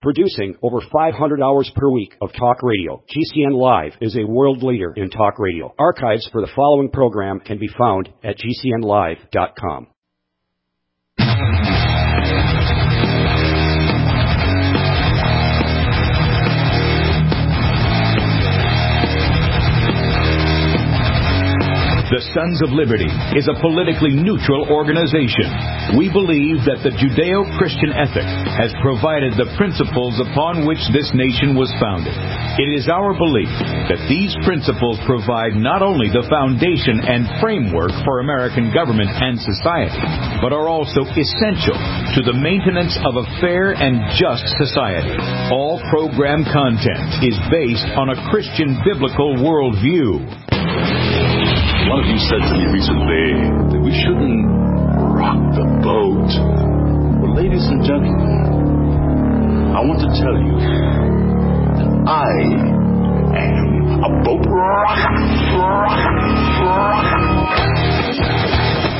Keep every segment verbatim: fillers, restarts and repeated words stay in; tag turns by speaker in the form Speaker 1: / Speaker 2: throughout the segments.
Speaker 1: Producing over five hundred hours per week of talk radio, G C N Live is a world leader in talk radio. Archives for the following program can be found at G C N live dot com.
Speaker 2: The Sons of Liberty is a politically neutral organization. We believe that the Judeo-Christian ethic has provided the principles upon which this nation was founded. It is our belief that these principles provide not only the foundation and framework for American government and society, but are also essential to the maintenance of a fair and just society. All program content is based on a Christian biblical worldview.
Speaker 3: One of you said to me recently that we shouldn't rock the boat. Well, ladies and gentlemen, I want to tell you that I am a boat rocker. rocker, rocker.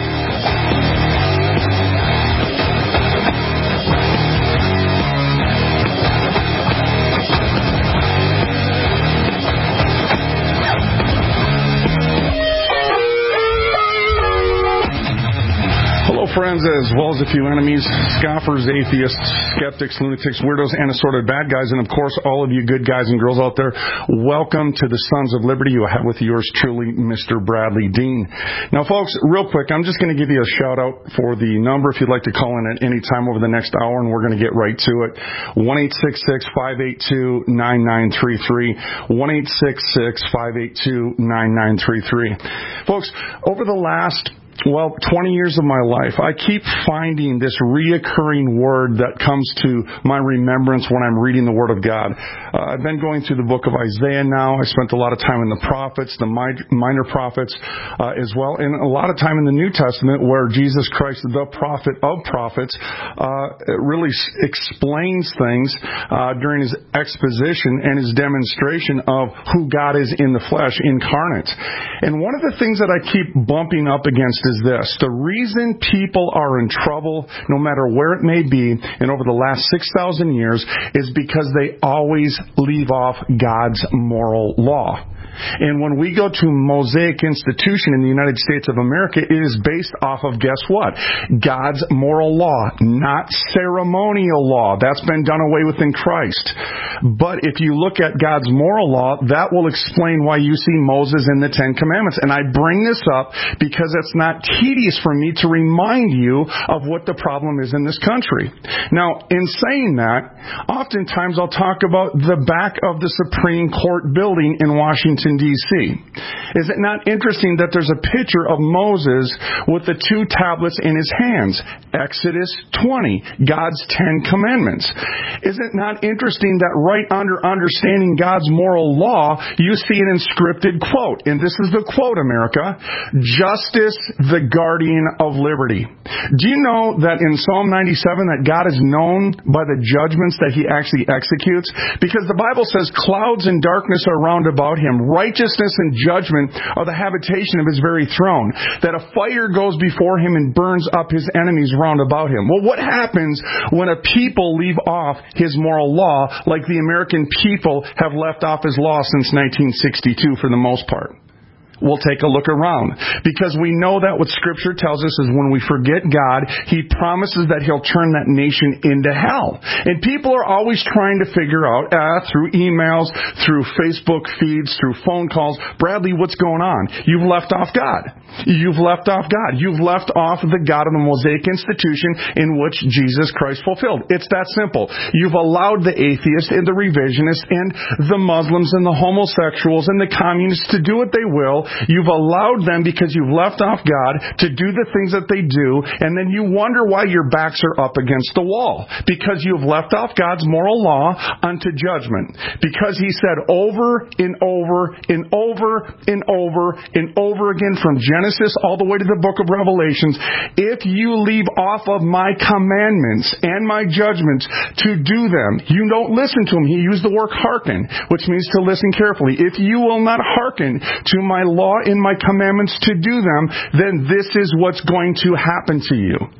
Speaker 4: Friends, as well as a few enemies, scoffers, atheists, skeptics, lunatics, weirdos, and assorted bad guys, and of course all of you good guys and girls out there, welcome to the Sons of Liberty. You have with yours truly, Mister Bradley Dean. Now folks, real quick, I'm just going to give you a shout out for the number if you'd like to call in at any time over the next hour, and we're going to get right to it. one eight six six, five eight two, nine nine three three. one eight six six, five eight two, nine nine three three. Folks, over the last Well, twenty years of my life, I keep finding this reoccurring word that comes to my remembrance when I'm reading the Word of God. Uh, I've been going through the book of Isaiah now. I spent a lot of time in the prophets, the minor prophets uh, as well, and a lot of time in the New Testament where Jesus Christ, the prophet of prophets, uh, really explains things uh, during his exposition and his demonstration of who God is in the flesh, incarnate. And one of the things that I keep bumping up against is this. The reason people are in trouble, no matter where it may be, and over the last six thousand years, is because they always leave off God's moral law. And when we go to Mosaic institution in the United States of America, it is based off of, guess what? God's moral law, not ceremonial law. That's been done away with in Christ. But if you look at God's moral law, that will explain why you see Moses in the Ten Commandments. And I bring this up because it's not tedious for me to remind you of what the problem is in this country. Now, in saying that, oftentimes I'll talk about the back of the Supreme Court building in Washington, D C Is it not interesting that there's a picture of Moses with the two tablets in his hands? Exodus twenty, God's Ten Commandments. Is it not interesting that right under understanding God's moral law, you see an inscripted quote, and this is the quote, America, "Justice, the guardian of liberty." Do you know that in Psalm ninety-seven that God is known by the judgments that he actually executes? Because the Bible says clouds and darkness are round about him. Righteousness and judgment are the habitation of his very throne. That a fire goes before him and burns up his enemies round about him. Well, what happens when a people leave off his moral law like the American people have left off his law since nineteen sixty-two for the most part? We'll take a look around. Because we know that what Scripture tells us is when we forget God, He promises that He'll turn that nation into hell. And people are always trying to figure out, uh, through emails, through Facebook feeds, through phone calls, Bradley, what's going on? You've left off God. You've left off God. You've left off the God of the Mosaic institution in which Jesus Christ fulfilled. It's that simple. You've allowed the atheists and the revisionists and the Muslims and the homosexuals and the communists to do what they will. You've allowed them because you've left off God to do the things that they do, and then you wonder why your backs are up against the wall. Because you've left off God's moral law unto judgment. Because He said over and over and over and over and over again from Genesis all the way to the book of Revelations, if you leave off of my commandments and my judgments to do them, you don't listen to them. He used the word hearken, which means to listen carefully. If you will not hearken to my law and my commandments to do them, then this is what's going to happen to you.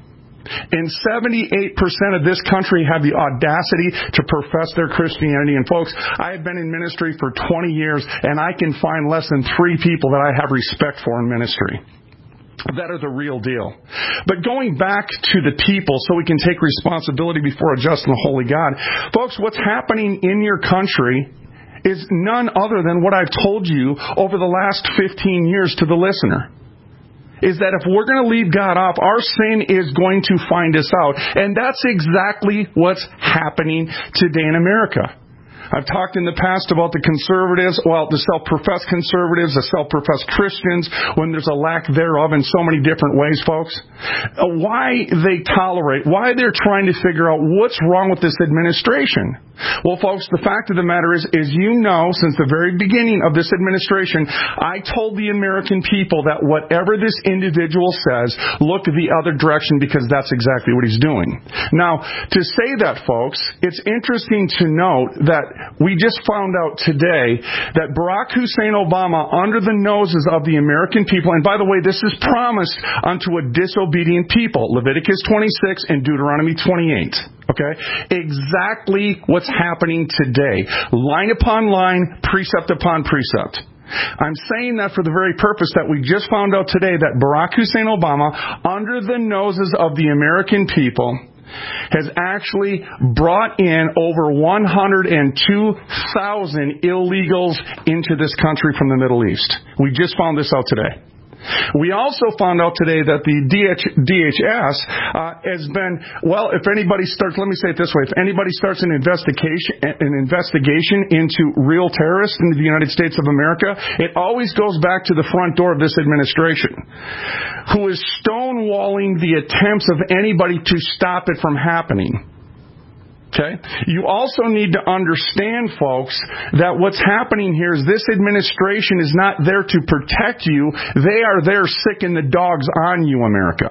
Speaker 4: And seventy-eight percent of this country have the audacity to profess their Christianity. And folks, I have been in ministry for twenty years, and I can find less than three people that I have respect for in ministry that are the real deal. But going back to the people so we can take responsibility before a just and holy God, folks, what's happening in your country is none other than what I've told you over the last fifteen years to the listener. Is that if we're going to leave God off, our sin is going to find us out. And that's exactly what's happening today in America. I've talked in the past about the conservatives, well, the self-professed conservatives, the self-professed Christians, when there's a lack thereof in so many different ways, folks. Uh, why they tolerate, why they're trying to figure out what's wrong with this administration. Well, folks, the fact of the matter is, is you know, since the very beginning of this administration, I told the American people that whatever this individual says, look the other direction because that's exactly what he's doing. Now, to say that, folks, it's interesting to note that we just found out today that Barack Hussein Obama, under the noses of the American people, and by the way, this is promised unto a disobedient people, Leviticus twenty-six and Deuteronomy twenty-eight. Okay? Exactly what's happening today. Line upon line, precept upon precept. I'm saying that for the very purpose that we just found out today that Barack Hussein Obama, under the noses of the American people, has actually brought in over one hundred two thousand illegals into this country from the Middle East. We just found this out today. We also found out today that the D H S uh, has been, well, if anybody starts, let me say it this way, if anybody starts an investigation, an investigation into real terrorists in the United States of America, it always goes back to the front door of this administration, who is stonewalling the attempts of anybody to stop it from happening. Okay? You also need to understand, folks, that what's happening here is this administration is not there to protect you. They are there sicking the dogs on you, America.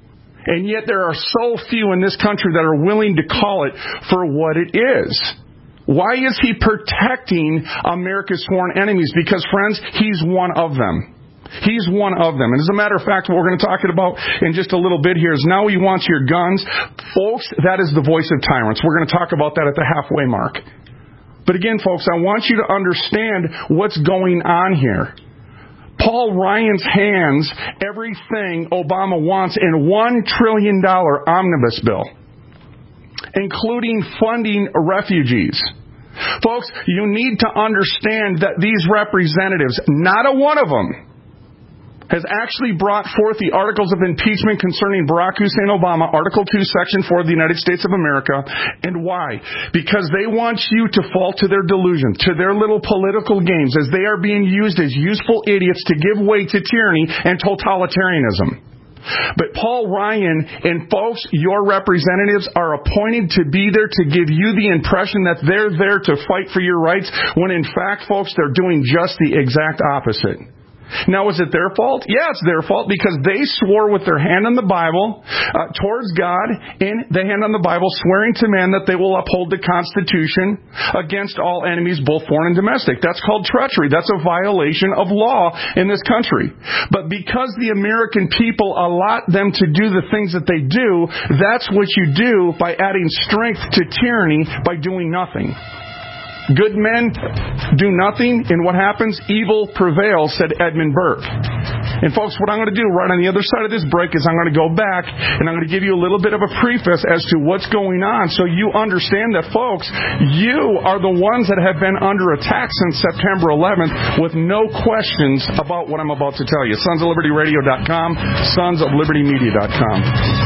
Speaker 4: And yet there are so few in this country that are willing to call it for what it is. Why is he protecting America's sworn enemies? Because, friends, he's one of them. He's one of them. And as a matter of fact, what we're going to talk about in just a little bit here is now he wants your guns. Folks, that is the voice of tyrants. We're going to talk about that at the halfway mark. But again, folks, I want you to understand what's going on here. Paul Ryan's hands everything Obama wants in one trillion dollars omnibus bill, including funding refugees. Folks, you need to understand that these representatives, not a one of them, has actually brought forth the articles of impeachment concerning Barack Hussein Obama, Article two, Section four of the United States of America. And why? Because they want you to fall to their delusion, to their little political games, as they are being used as useful idiots to give way to tyranny and totalitarianism. But Paul Ryan and folks, your representatives are appointed to be there to give you the impression that they're there to fight for your rights, when in fact, folks, they're doing just the exact opposite. Now, is it their fault? Yeah, it's their fault because they swore with their hand on the Bible uh, towards God, and the hand on the Bible, swearing to man that they will uphold the Constitution against all enemies, both foreign and domestic. That's called treachery. That's a violation of law in this country. But because the American people allot them to do the things that they do, that's what you do by adding strength to tyranny by doing nothing. Good men do nothing, and what happens? Evil prevails, said Edmund Burke. And folks, what I'm going to do right on the other side of this break is I'm going to go back and I'm going to give you a little bit of a preface as to what's going on so you understand that, folks, you are the ones that have been under attack since September eleventh with no questions about what I'm about to tell you. sons of liberty radio dot com, sons of liberty media dot com.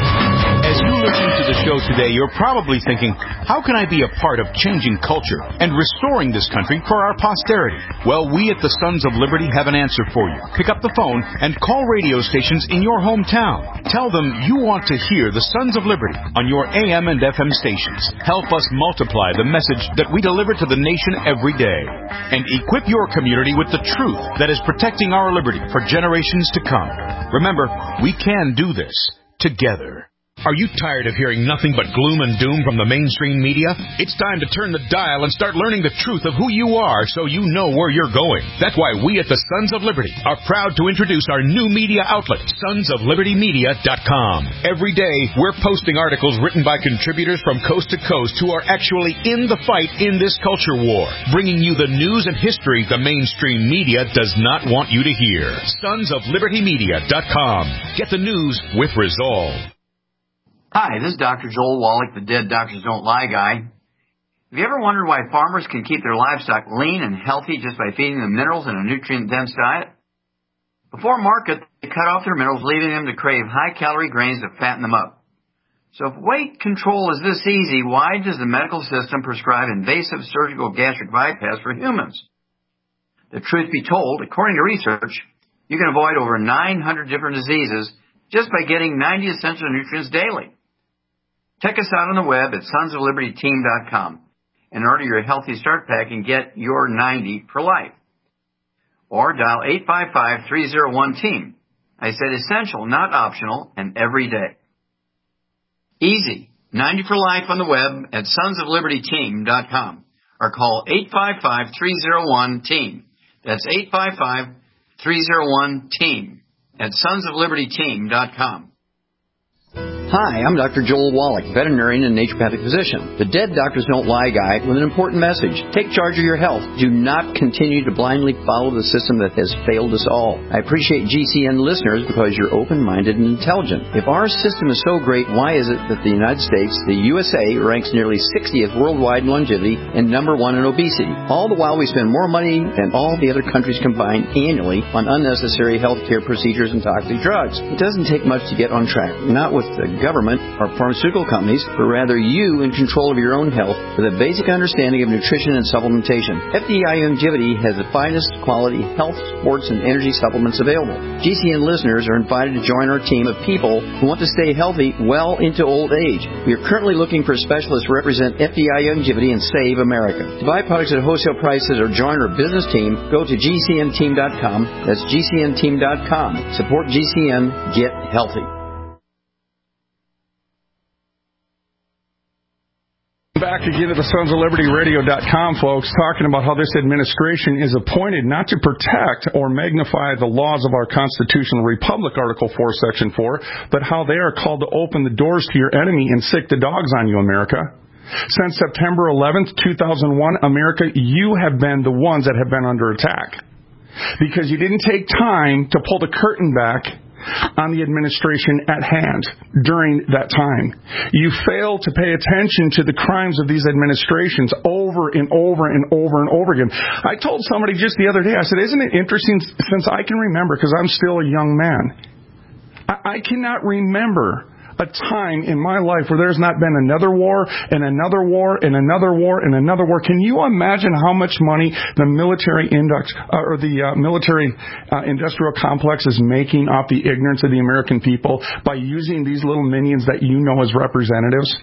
Speaker 2: As you listen to the show today, you're probably thinking, how can I be a part of changing culture and restoring this country for our posterity? Well, we at the Sons of Liberty have an answer for you. Pick up the phone and call radio stations in your hometown. Tell them you want to hear the Sons of Liberty on your A M and F M stations. Help us multiply the message that we deliver to the nation every day. And equip your community with the truth that is protecting our liberty for generations to come. Remember, we can do this together. Are you tired of hearing nothing but gloom and doom from the mainstream media? It's time to turn the dial and start learning the truth of who you are so you know where you're going. That's why we at the Sons of Liberty are proud to introduce our new media outlet, sons of liberty media dot com. Every day, we're posting articles written by contributors from coast to coast who are actually in the fight in this culture war, bringing you the news and history the mainstream media does not want you to hear. sons of liberty media dot com. Get the news with resolve.
Speaker 5: Hi, this is Doctor Joel Wallach, the Dead Doctors Don't Lie guy. Have you ever wondered why farmers can keep their livestock lean and healthy just by feeding them minerals in a nutrient-dense diet? Before market, they cut off their minerals, leaving them to crave high-calorie grains to fatten them up. So if weight control is this easy, why does the medical system prescribe invasive surgical gastric bypass for humans? The truth be told, according to research, you can avoid over nine hundred different diseases just by getting ninety essential nutrients daily. Check us out on the web at sons of liberty team dot com and order your Healthy Start Pack and get your ninety for life. Or dial eight five five, three oh one, team. I said essential, not optional, and every day. Easy. ninety for life on the web at sons of liberty team dot com or call eight five five, three oh one, team. That's eight five five, three oh one, team at sons of liberty team dot com.
Speaker 6: Hi, I'm Doctor Joel Wallach, veterinarian and naturopathic physician, the Dead Doctors Don't Lie guy with an important message. Take charge of your health. Do not continue to blindly follow the system that has failed us all. I appreciate G C N listeners because you're open-minded and intelligent. If our system is so great, why is it that the United States, the U S A, ranks nearly sixtieth worldwide in longevity and number one in obesity? All the while we spend more money than all the other countries combined annually on unnecessary health care procedures and toxic drugs. It doesn't take much to get on track, not with the government or pharmaceutical companies, but rather you in control of your own health with a basic understanding of nutrition and supplementation. F D I Longevity has the finest quality health, sports, and energy supplements available. G C N listeners are invited to join our team of people who want to stay healthy well into old age. We are currently looking for specialists to represent F D I Longevity and Save America. To buy products at wholesale prices or join our business team, go to G C N team dot com. That's G C N team dot com. Support G C N. Get healthy.
Speaker 4: Back again at the sons of liberty radio dot com, folks, talking about how this administration is appointed not to protect or magnify the laws of our constitutional republic, Article four, Section four, but how they are called to open the doors to your enemy and sick the dogs on you, America. Since September eleventh, two thousand one, America, you have been the ones that have been under attack because you didn't take time to pull the curtain back on the administration at hand during that time. You failed to pay attention to the crimes of these administrations over and over and over and over again. I told somebody just the other day, I said, isn't it interesting, since I can remember, because I'm still a young man, I, I cannot remember a time in my life where there's not been another war and another war and another war and another war. Can you imagine how much money the military index, uh, or the uh, military uh, industrial complex is making off the ignorance of the American people by using these little minions that you know as representatives?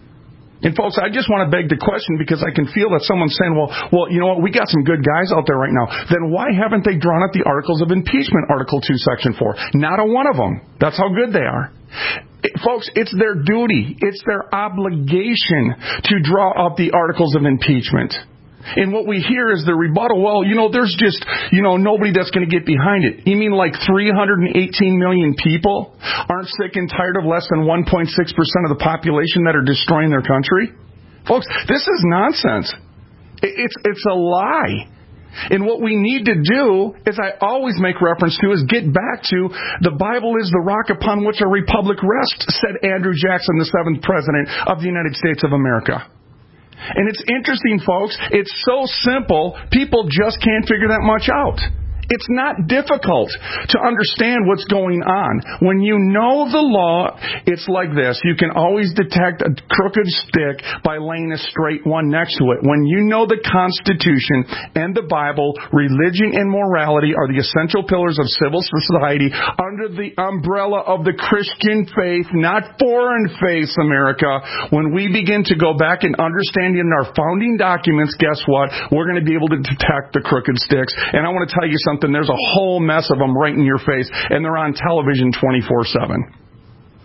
Speaker 4: And folks, I just want to beg the question, because I can feel that someone's saying, well, well, you know what, we got some good guys out there right now. Then why haven't they drawn up the articles of impeachment, Article two, Section four? Not a one of them. That's how good they are. It, folks, it's their duty, it's their obligation to draw up the articles of impeachment. And what we hear is the rebuttal, well, you know, there's just, you know, nobody that's going to get behind it. You mean like three hundred eighteen million people aren't sick and tired of less than one point six percent of the population that are destroying their country? Folks, this is nonsense. It's, it's a lie. And what we need to do, as I always make reference to, is get back to the Bible is the rock upon which our republic rests, said Andrew Jackson, the seventh president of the United States of America. And it's interesting, folks, it's so simple, people just can't figure that much out. It's not difficult to understand what's going on. When you know the law, it's like this. You can always detect a crooked stick by laying a straight one next to it. When you know the Constitution and the Bible, religion and morality are the essential pillars of civil society under the umbrella of the Christian faith, not foreign faiths, America. When we begin to go back and understand in our founding documents, guess what? We're going to be able to detect the crooked sticks. And I want to tell you something. There's a whole mess of them right in your face, and they're on television twenty-four seven.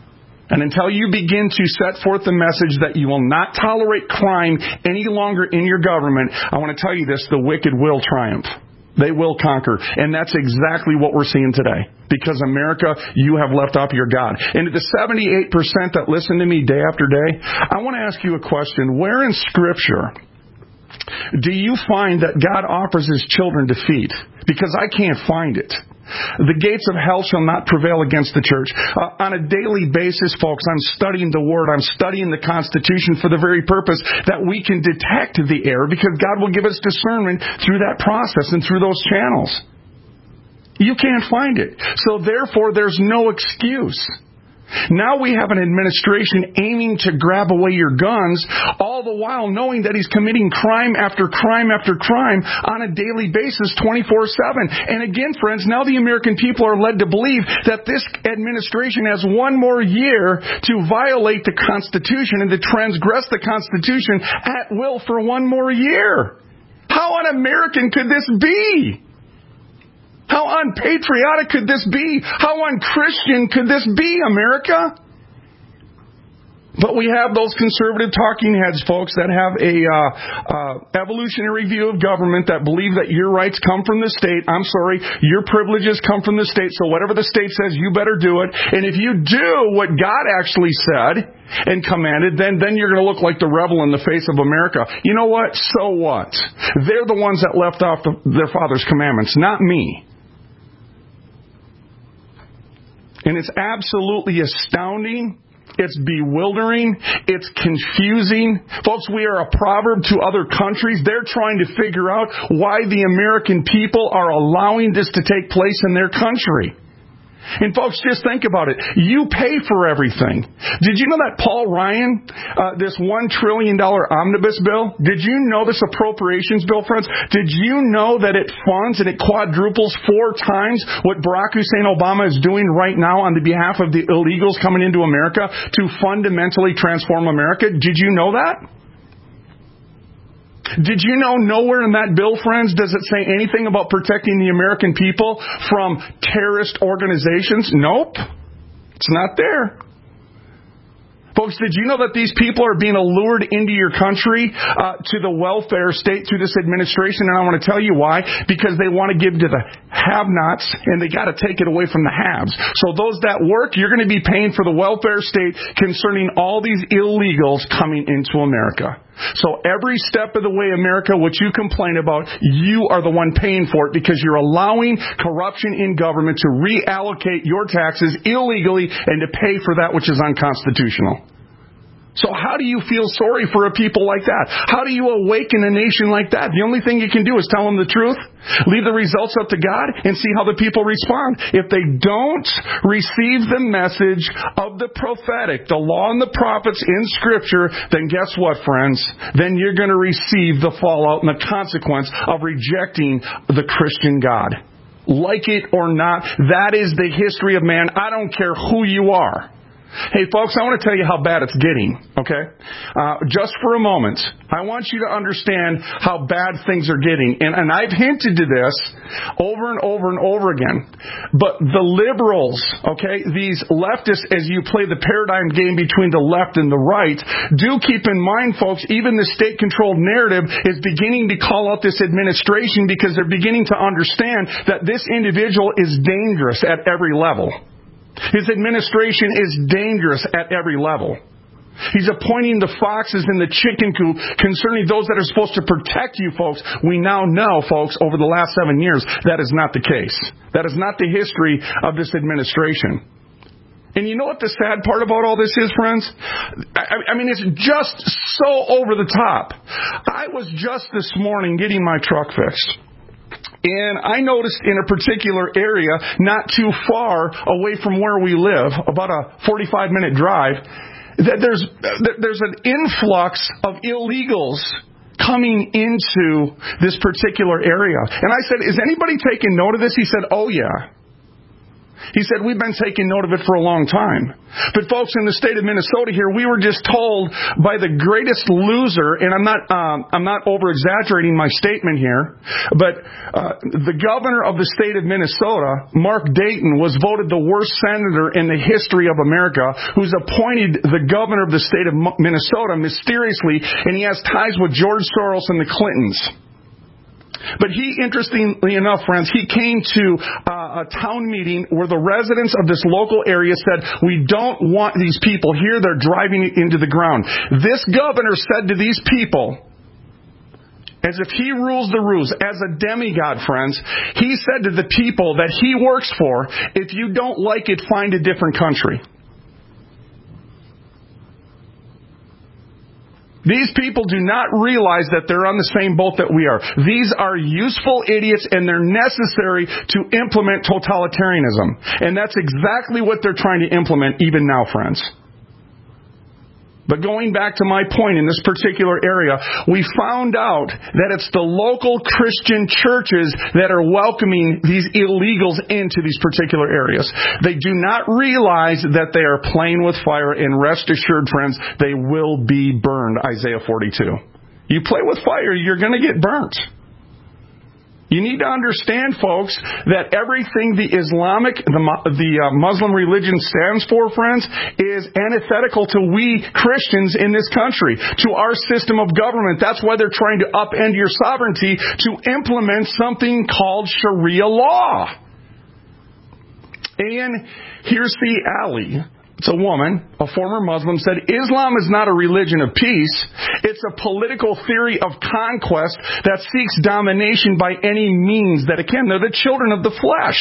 Speaker 4: And until you begin to set forth the message that you will not tolerate crime any longer in your government, I want to tell you this, the wicked will triumph. They will conquer. And that's exactly what we're seeing today. Because America, you have left off your God. And to the seventy-eight percent that listen to me day after day, I want to ask you a question. Where in Scripture do you find that God offers His children defeat? Because I can't find it. The gates of hell shall not prevail against the church. Uh, on a daily basis, folks, I'm studying the Word. I'm studying the Constitution for the very purpose that we can detect the error, because God will give us discernment through that process and through those channels. You can't find it. So therefore, there's no excuse. Now we have an administration aiming to grab away your guns, all the while knowing that he's committing crime after crime after crime on a daily basis, twenty-four seven. And again, friends, now the American people are led to believe that this administration has one more year to violate the Constitution and to transgress the Constitution at will for one more year. How un-American could this be? How unpatriotic could this be? How unchristian could this be, America? But we have those conservative talking heads, folks, that have a uh, uh, evolutionary view of government, that believe that your rights come from the state. I'm sorry, your privileges come from the state, so whatever the state says, you better do it. And if you do what God actually said and commanded, then, then you're going to look like the rebel in the face of America. You know what? So what? They're the ones that left off the, their father's commandments, not me. And it's absolutely astounding. It's bewildering. It's confusing. Folks, we are a proverb to other countries. They're trying to figure out why the American people are allowing this to take place in their country. And folks, just think about it. You pay for everything. Did you know that Paul Ryan, uh, this one trillion dollars omnibus bill, did you know this appropriations bill, friends? Did you know that it funds and it quadruples four times what Barack Hussein Obama is doing right now on the behalf of the illegals coming into America to fundamentally transform America? Did you know that? Did you know nowhere in that bill, friends, does it say anything about protecting the American people from terrorist organizations? Nope. It's not there. Folks, did you know that these people are being allured into your country uh, to the welfare state through this administration? And I want to tell you why. Because they want to give to the have-nots, and they got to take it away from the haves. So those that work, you're going to be paying for the welfare state concerning all these illegals coming into America. So every step of the way, America, what you complain about, you are the one paying for it, because you're allowing corruption in government to reallocate your taxes illegally and to pay for that which is unconstitutional. So how do you feel sorry for a people like that? How do you awaken a nation like that? The only thing you can do is tell them the truth, leave the results up to God, and see how the people respond. If they don't receive the message of the prophetic, the law and the prophets in Scripture, then guess what, friends? Then you're going to receive the fallout and the consequence of rejecting the Christian God. Like it or not, that is the history of man. I don't care who you are. Hey, folks, I want to tell you how bad it's getting, okay? Uh, just for a moment, I want you to understand how bad things are getting. And, and I've hinted to this over and over and over again. But the liberals, okay, these leftists, as you play the paradigm game between the left and the right, do keep in mind, folks, even the state-controlled narrative is beginning to call out this administration, because they're beginning to understand that this individual is dangerous at every level. His administration is dangerous at every level. He's appointing the foxes in the chicken coop concerning those that are supposed to protect you, folks. We now know, folks, over the last seven years, that is not the case. That is not the history of this administration. And you know what the sad part about all this is, friends? I, I mean, it's just so over the top. I was just this morning getting my truck fixed. And I noticed in a particular area, not too far away from where we live, about a forty-five minute drive, that there's there's an influx of illegals coming into this particular area. And I said, is anybody taking note of this? He said, oh, yeah. He said, we've been taking note of it for a long time. But folks, in the state of Minnesota here, we were just told by the greatest loser, and I'm not um, I'm not over-exaggerating my statement here, but uh, the governor of the state of Minnesota, Mark Dayton, was voted the worst senator in the history of America, who's appointed the governor of the state of Minnesota mysteriously, and he has ties with George Soros and the Clintons. But he, interestingly enough, friends, he came to uh, a town meeting where the residents of this local area said, we don't want these people here. They're driving it into the ground. This governor said to these people, as if he rules the roost, as a demigod, friends, he said to the people that he works for, if you don't like it, find a different country. These people do not realize that they're on the same boat that we are. These are useful idiots, and they're necessary to implement totalitarianism. And that's exactly what they're trying to implement even now, friends. But going back to my point in this particular area, we found out that it's the local Christian churches that are welcoming these illegals into these particular areas. They do not realize that they are playing with fire, and rest assured, friends, they will be burned, Isaiah forty-two. You play with fire, you're going to get burnt. You need to understand, folks, that everything the Islamic, the, the uh, Muslim religion stands for, friends, is antithetical to we Christians in this country, to our system of government. That's why they're trying to upend your sovereignty to implement something called Sharia law. And Hirsi Ali, it's a woman, a former Muslim, said, Islam is not a religion of peace. It's a political theory of conquest that seeks domination by any means that it can. They're the children of the flesh.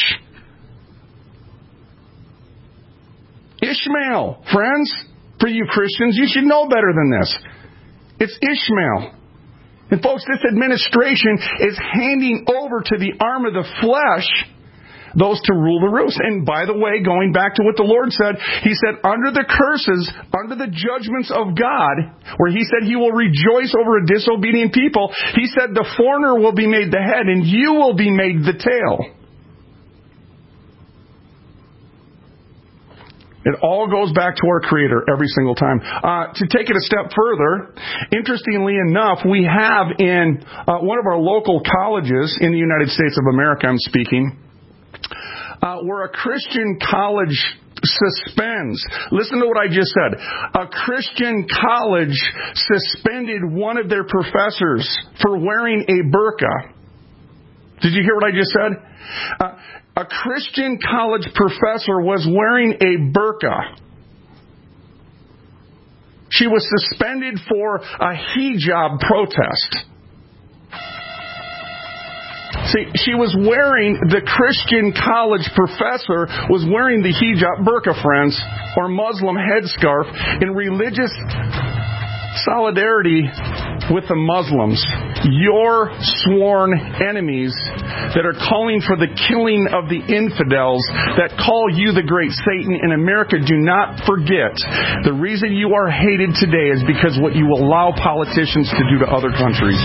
Speaker 4: Ishmael, friends, for you Christians, you should know better than this. It's Ishmael. And folks, this administration is handing over to the arm of the flesh those to rule the roost. And by the way, going back to what the Lord said, He said, under the curses, under the judgments of God, where He said He will rejoice over a disobedient people, He said the foreigner will be made the head and you will be made the tail. It all goes back to our Creator every single time. Uh, to take it a step further, interestingly enough, we have in uh, one of our local colleges in the United States of America, I'm speaking, Uh, where a Christian college suspends. Listen to what I just said. A Christian college suspended one of their professors for wearing a burqa. Did you hear what I just said? Uh, a Christian college professor was wearing a burqa. She was suspended for a hijab protest. See, she was wearing, the Christian college professor was wearing the hijab burqa, friends, or Muslim headscarf, in religious solidarity with the Muslims, your sworn enemies that are calling for the killing of the infidels that call you the great Satan. In America, do not forget, the reason you are hated today is because what you allow politicians to do to other countries.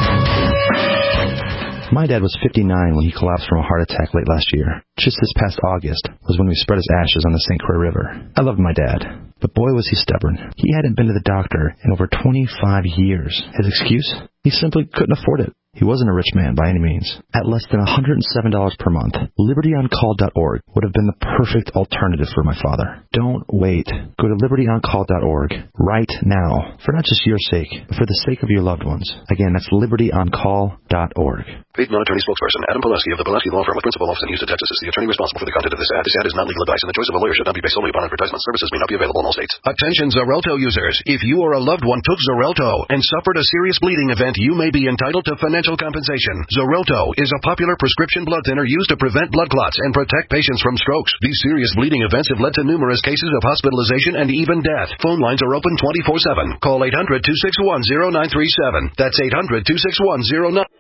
Speaker 7: My dad was fifty-nine when he collapsed from a heart attack late last year. Just this past August was when we spread his ashes on the Saint Croix River. I loved my dad, but boy was he stubborn. He hadn't been to the doctor in over twenty-five years. His excuse? He simply couldn't afford it. He wasn't a rich man by any means. At less than one hundred seven dollars per month, liberty on call dot org would have been the perfect alternative for my father. Don't wait. Go to liberty on call dot org right now, for not just your sake, but for the sake of your loved ones. Again, that's liberty on call dot org.
Speaker 8: Paid non-attorney spokesperson Adam Pulaski of the Pulaski Law Firm with principal office in Houston, Texas is the attorney responsible for the content of this ad. This ad is not legal advice, and the choice of a lawyer should not be based solely upon advertisement. Services may not be available in all states.
Speaker 9: Attention Xarelto users. If you or a loved one took Xarelto and suffered a serious bleeding event, you may be entitled to financial compensation. Xarelto is a popular prescription blood thinner used to prevent blood clots and protect patients from strokes. These serious bleeding events have led to numerous cases of hospitalization and even death. Phone lines are open twenty-four seven. Call eight hundred, two six one, zero nine three seven. That's eight hundred, two six one, zero nine.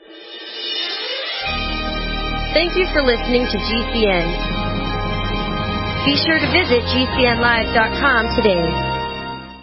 Speaker 10: Thank you for listening to G C N. Be sure to visit G C N live dot com today.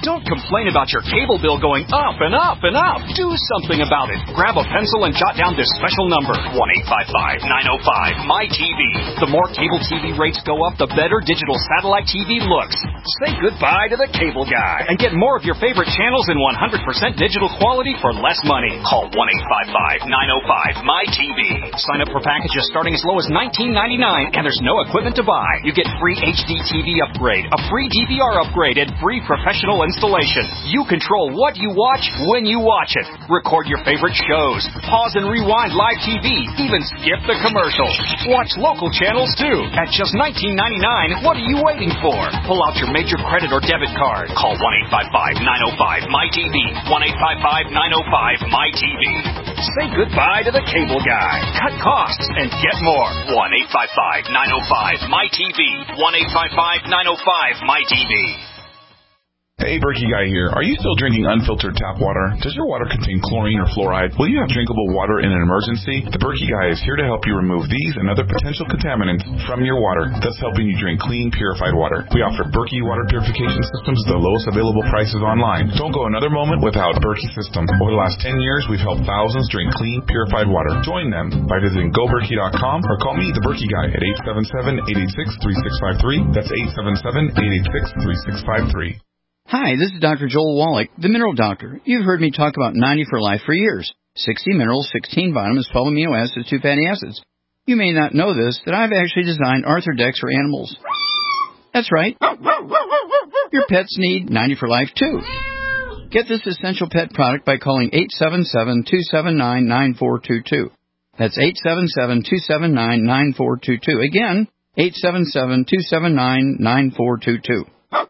Speaker 11: Don't complain about your cable bill going up and up and up. Do something about it. Grab a pencil and jot down this special number, one eight five five, nine oh five, M Y T V. The more cable T V rates go up, the better digital satellite T V looks. Say goodbye to the cable guy and get more of your favorite channels in one hundred percent digital quality for less money. Call one eight five five, nine oh five, M Y T V. Sign up for packages starting as low as nineteen ninety-nine, and there's no equipment to buy. You get free H D T V upgrade, a free D V R upgrade, and free professional installation. You control what you watch when you watch it. Record your favorite shows. Pause and rewind live T V. Even skip the commercials. Watch local channels too. At just nineteen ninety-nine, what are you waiting for? Pull out your major credit or debit card. Call one eight five five, nine oh five, M Y T V. one eight five five, nine oh five, M Y T V. Say goodbye to the cable guy. Cut costs and get more. one eight five five, nine oh five, M Y T V. one eight five five, nine oh five, M Y T V.
Speaker 12: Hey, Berkey Guy here. Are you still drinking unfiltered tap water? Does your water contain chlorine or fluoride? Will you have drinkable water in an emergency? The Berkey Guy is here to help you remove these and other potential contaminants from your water, thus helping you drink clean, purified water. We offer Berkey water purification systems at the lowest available prices online. Don't go another moment without Berkey system. Over the last ten years, we've helped thousands drink clean, purified water. Join them by visiting go berkey dot com or call me, the Berkey Guy, at eight seven seven, eight eight six, three six five three. That's eight seven seven, eight eight six, three six five three.
Speaker 6: Hi, this is Doctor Joel Wallach, the Mineral Doctor. You've heard me talk about ninety for Life for years. sixty minerals, sixteen vitamins, twelve amino acids, two fatty acids. You may not know this, that I've actually designed Arthrodex for animals. That's right. Your pets need ninety for Life too. Get this essential pet product by calling eight seven seven, two seven nine, nine four two two. That's eight seven seven, two seven nine, nine four two two. Again, eight seven seven, two seven nine, nine four two two.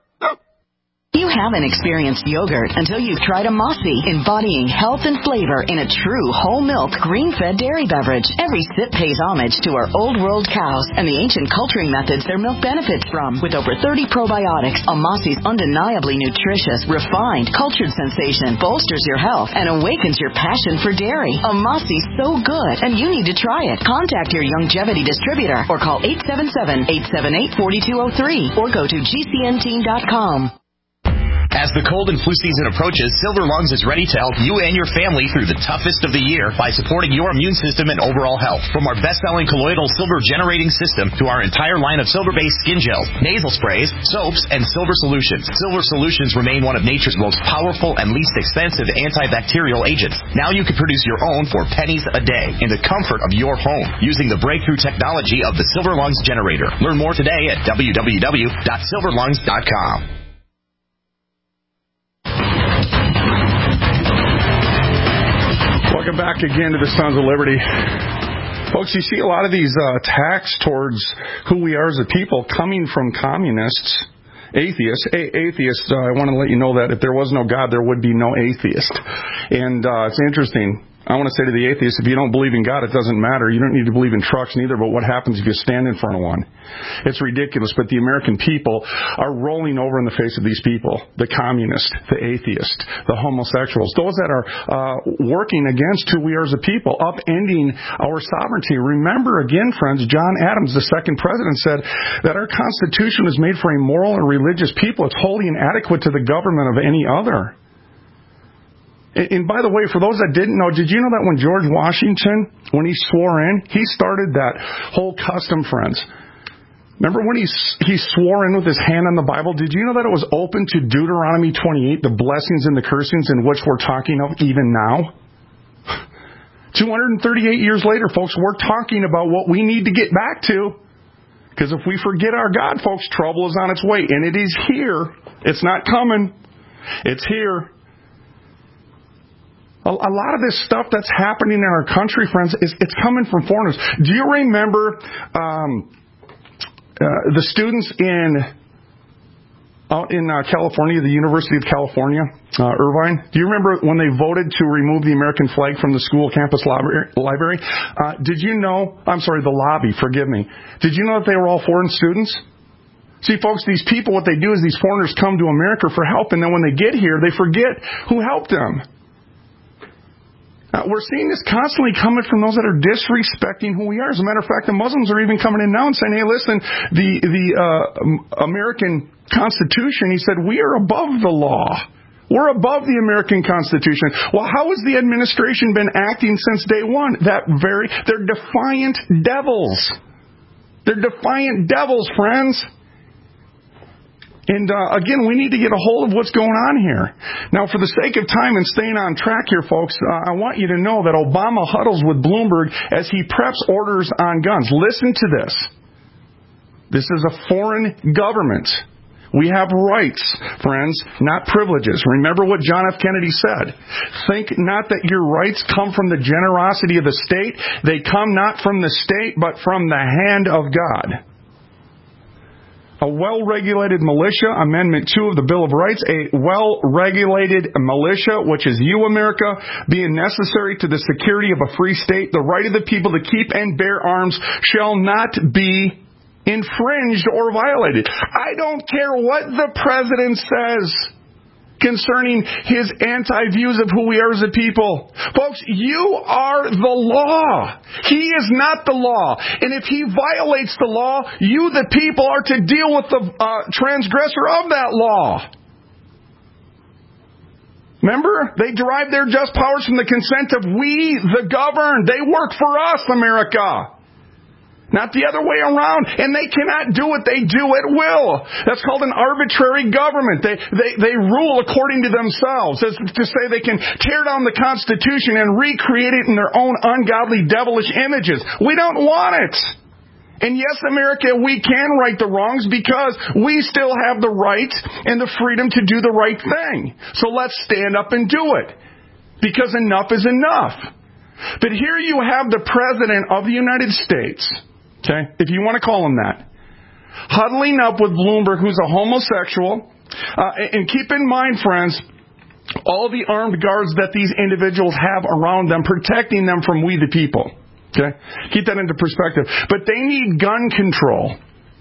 Speaker 13: You haven't experienced yogurt until you've tried a Mossy, embodying health and flavor in a true whole milk, green-fed dairy beverage. Every sip pays homage to our old world cows and the ancient culturing methods their milk benefits from. With over thirty probiotics, a Mossy's undeniably nutritious, refined, cultured sensation bolsters your health and awakens your passion for dairy. A Mossy's so good, and you need to try it. Contact your Youngevity distributor or call eight seven seven, eight seven eight, four two zero three or go to G C N team dot com.
Speaker 14: As the cold and flu season approaches, Silver Lungs is ready to help you and your family through the toughest of the year by supporting your immune system and overall health. From our best-selling colloidal silver generating system to our entire line of silver-based skin gels, nasal sprays, soaps, and silver solutions. Silver solutions remain one of nature's most powerful and least expensive antibacterial agents. Now you can produce your own for pennies a day in the comfort of your home using the breakthrough technology of the Silver Lungs generator. Learn more today at w w w dot silver lungs dot com.
Speaker 4: Welcome back again to the Sons of Liberty. Folks, you see a lot of these uh, attacks towards who we are as a people coming from communists, atheists. A- atheists, uh, I want to let you know that if there was no God, there would be no atheist. And uh, it's interesting. I want to say to the atheists, if you don't believe in God, it doesn't matter. You don't need to believe in trucks neither, but what happens if you stand in front of one? It's ridiculous, but the American people are rolling over in the face of these people, the communists, the atheists, the homosexuals, those that are uh, working against who we are as a people, upending our sovereignty. Remember, again, friends, John Adams, the second president, said that our Constitution is made for a moral and religious people. It's wholly inadequate to the government of any other. And by the way, for those that didn't know, did you know that when George Washington, when he swore in, he started that whole custom, friends? Remember when he he swore in with his hand on the Bible? Did you know that it was open to Deuteronomy twenty-eight, the blessings and the cursings in which we're talking of even now? two hundred thirty-eight years later, folks, we're talking about what we need to get back to. Because if we forget our God, folks, trouble is on its way. And it is here. It's not coming. It's here. A lot of this stuff that's happening in our country, friends, is it's coming from foreigners. Do you remember um, uh, the students in out in uh, California, the University of California, uh, Irvine? Do you remember when they voted to remove the American flag from the school campus library? library? Uh, did you know? I'm sorry, the lobby. Forgive me. Did you know that they were all foreign students? See, folks, these people, what they do is these foreigners come to America for help, and then when they get here, they forget who helped them. Uh, we're seeing this constantly coming from those that are disrespecting who we are. As a matter of fact, the Muslims are even coming in now and saying, hey, listen, the, the uh, American Constitution, he said, we are above the law. We're above the American Constitution. Well, how has the administration been acting since day one? That very, they're defiant devils. They're defiant devils, friends. And uh, again, we need to get a hold of what's going on here. Now, for the sake of time and staying on track here, folks, uh, I want you to know that Obama huddles with Bloomberg as he preps orders on guns. Listen to this. This is a foreign government. We have rights, friends, not privileges. Remember what John F. Kennedy said. Think not that your rights come from the generosity of the state. They come not from the state, but from the hand of God. A well-regulated militia, Amendment two of the Bill of Rights, a well-regulated militia, which is you, America, being necessary to the security of a free state, the right of the people to keep and bear arms shall not be infringed or violated. I don't care what the president says concerning his anti-views of who we are as a people. Folks, you are the law. He is not the law. And if he violates the law, you, the people, are to deal with the uh, transgressor of that law. Remember, they derive their just powers from the consent of we, the governed. They work for us, America. Not the other way around. And they cannot do what they do at will. That's called an arbitrary government. They, they, they rule according to themselves. As to say they can tear down the Constitution and recreate it in their own ungodly, devilish images. We don't want it. And yes, America, we can right the wrongs because we still have the right and the freedom to do the right thing. So let's stand up and do it. Because enough is enough. But here you have the President of the United States, okay, if you want to call him that, huddling up with Bloomberg, who's a homosexual. Uh, and keep in mind, friends, all the armed guards that these individuals have around them, protecting them from we the people. Okay? Keep that into perspective. But they need gun control.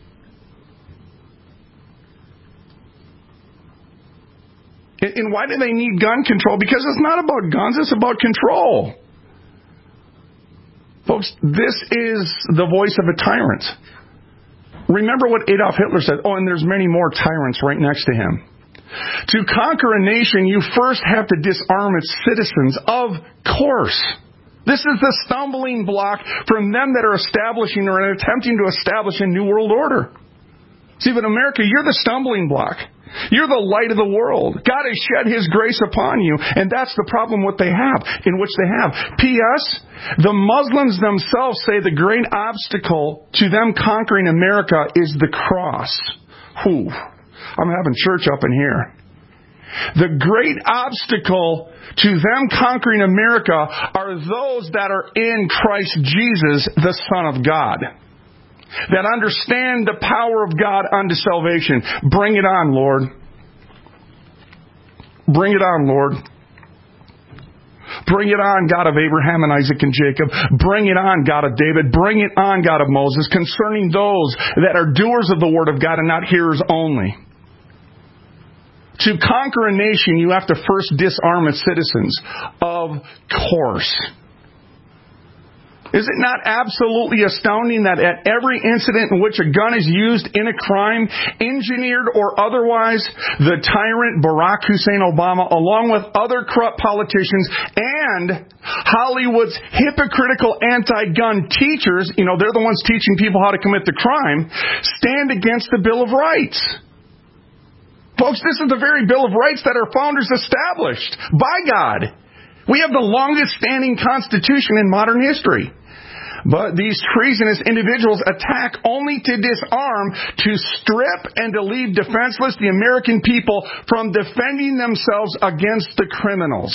Speaker 4: And why do they need gun control? Because it's not about guns, it's about control. Folks, this is the voice of a tyrant. Remember what Adolf Hitler said. Oh, and there's many more tyrants right next to him. To conquer a nation, you first have to disarm its citizens, of course. This is the stumbling block from them that are establishing or attempting to establish a new world order. See, but America, you're the stumbling block. You're the light of the world. God has shed His grace upon you, and that's the problem what they have, in which they have. P S. The Muslims themselves say the great obstacle to them conquering America is the cross. Whew. I'm having church up in here. The great obstacle to them conquering America are those that are in Christ Jesus, the Son of God, that understand the power of God unto salvation. Bring it on, Lord. Bring it on, Lord. Bring it on, God of Abraham and Isaac and Jacob. Bring it on, God of David. Bring it on, God of Moses, concerning those that are doers of the word of God and not hearers only. To conquer a nation, you have to first disarm its citizens. Of course. Is it not absolutely astounding that at every incident in which a gun is used in a crime, engineered or otherwise, the tyrant Barack Hussein Obama, along with other corrupt politicians and Hollywood's hypocritical anti-gun teachers, you know, they're the ones teaching people how to commit the crime, stand against the Bill of Rights? Folks, this is the very Bill of Rights that our founders established by God. We have the longest standing Constitution in modern history. But these treasonous individuals attack only to disarm, to strip, and to leave defenseless the American people from defending themselves against the criminals.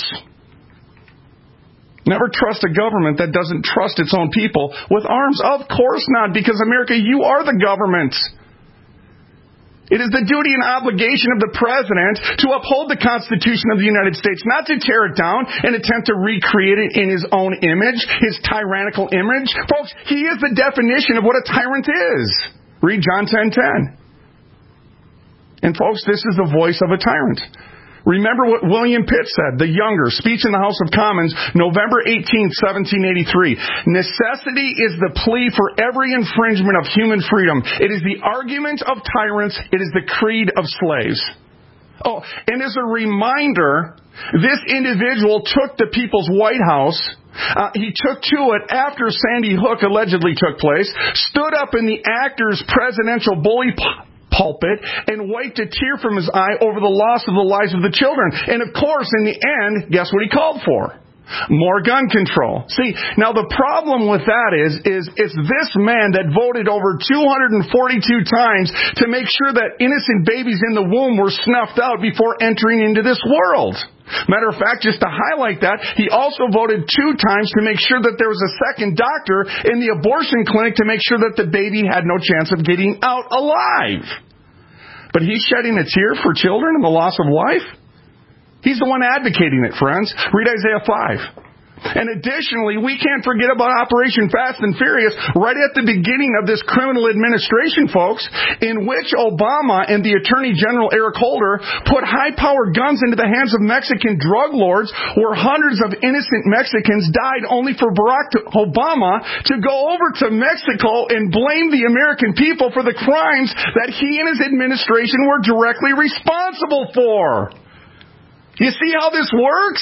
Speaker 4: Never trust a government that doesn't trust its own people with arms. Of course not, because America, you are the government. It is the duty and obligation of the President to uphold the Constitution of the United States, not to tear it down and attempt to recreate it in his own image, his tyrannical image. Folks, he is the definition of what a tyrant is. Read John ten ten. And folks, this is the voice of a tyrant. Remember what William Pitt said, the younger, speech in the House of Commons, November eighteenth, seventeen eighty-three. Necessity is the plea for every infringement of human freedom. It is the argument of tyrants. It is the creed of slaves. Oh, and as a reminder, this individual took the People's White House. Uh, he took to it after Sandy Hook allegedly took place, stood up in the actor's presidential bully p- pulpit and wiped a tear from his eye over the loss of the lives of the children. And of course, in the end, guess what he called for? More gun control. See, now the problem with that is, is it's this man that voted over two hundred forty-two times to make sure that innocent babies in the womb were snuffed out before entering into this world. Matter of fact, just to highlight that, he also voted two times to make sure that there was a second doctor in the abortion clinic to make sure that the baby had no chance of getting out alive. But he's shedding a tear for children and the loss of life? He's the one advocating it, friends. Read Isaiah five. And additionally, we can't forget about Operation Fast and Furious right at the beginning of this criminal administration, folks, in which Obama and the Attorney General Eric Holder put high-powered guns into the hands of Mexican drug lords, where hundreds of innocent Mexicans died only for Barack Obama to go over to Mexico and blame the American people for the crimes that he and his administration were directly responsible for. You see how this works?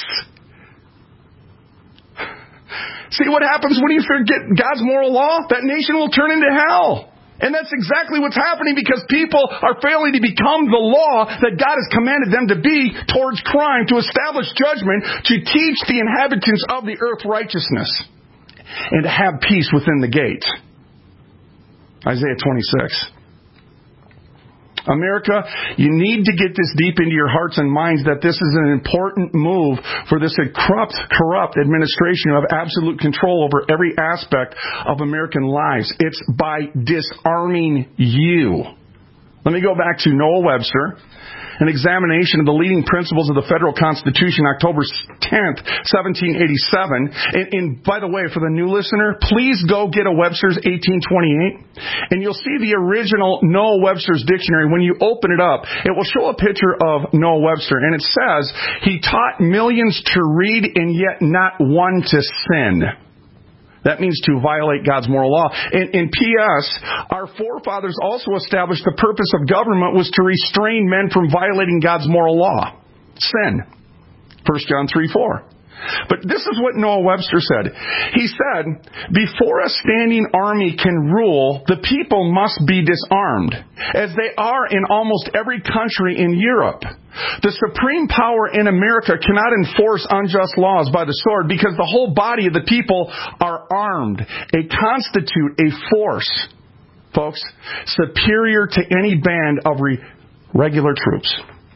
Speaker 4: See what happens when you forget God's moral law? That nation will turn into hell. And that's exactly what's happening because people are failing to become the law that God has commanded them to be towards crime, to establish judgment, to teach the inhabitants of the earth righteousness, and to have peace within the gate. Isaiah twenty-six. America, you need to get this deep into your hearts and minds that this is an important move for this corrupt, corrupt administration who have absolute control over every aspect of American lives. It's by disarming you. Let me go back to Noah Webster. An examination of the leading principles of the federal Constitution, October tenth, seventeen eighty-seven. And, and by the way, for the new listener, please go get a Webster's eighteen twenty-eight, and you'll see the original Noah Webster's dictionary. When you open it up, it will show a picture of Noah Webster, and it says, he taught millions to read and yet not one to sin. That means to violate God's moral law. In, in P S, our forefathers also established the purpose of government was to restrain men from violating God's moral law. Sin. First John three four. But this is what Noah Webster said. He said, before a standing army can rule, the people must be disarmed, as they are in almost every country in Europe. The supreme power in America cannot enforce unjust laws by the sword because the whole body of the people are armed. They constitute a force, folks, superior to any band of re- regular troops.